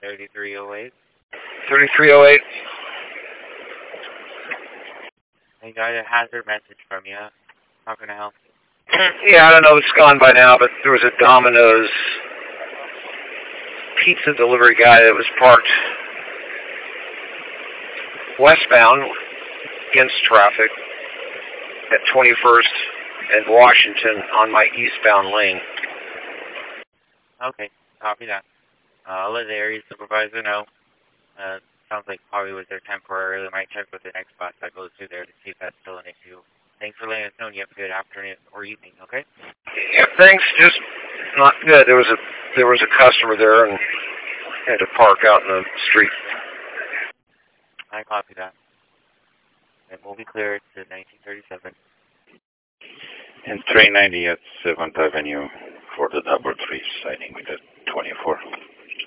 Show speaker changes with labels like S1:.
S1: 3308.
S2: 3308.
S1: I got a hazard message from you. How can I help you?
S2: Yeah, I don't know if it's gone by now, but there was a Domino's pizza delivery guy that was parked westbound against traffic at 21st and Washington on my eastbound lane.
S1: Okay, copy that. I'll let the area supervisor know. Sounds like probably was there temporarily. Might check with the next bus that goes through there to see if that's still an issue. Thanks for letting us know. You have a good afternoon or evening, okay?
S2: Yeah, thanks. Just not good. There was a customer there and had to park out in the street.
S1: I copy that. It will be cleared to 1937.
S3: And 390 at 7th Avenue for the double 3 siding with the 24.